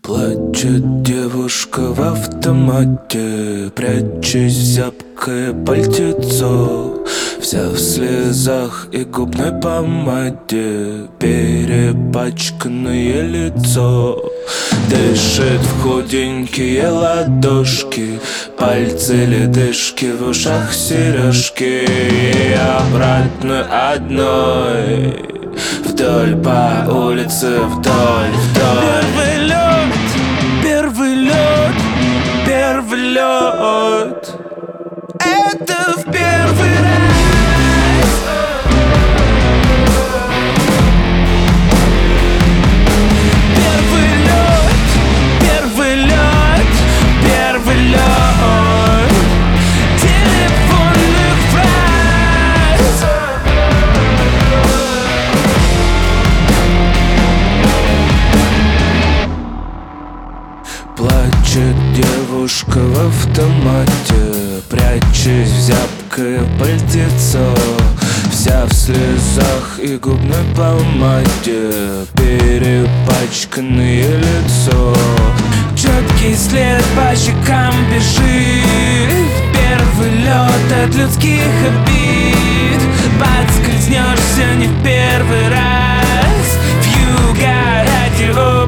Плачет девушка в автомате, прячась в зябкое пальтецо, вся в слезах и губной помаде, перепачканное лицо. Дышит в худенькие ладошки, пальцы ледышки, в ушах сережки. И обратно одной, вдоль по улице, вдоль. Первый лед, первый лед. Это в первый раз. Первый лед, первый лед, первый лед телефонных фраз. Плачет девушка в автомате, прячась в зябкое пальтецо, вся в слезах и губной помаде, перепачканное лицо. Четкий след по щекам бежит, первый лед от людских обид. Подскользнешься не в первый раз, вьюга радио.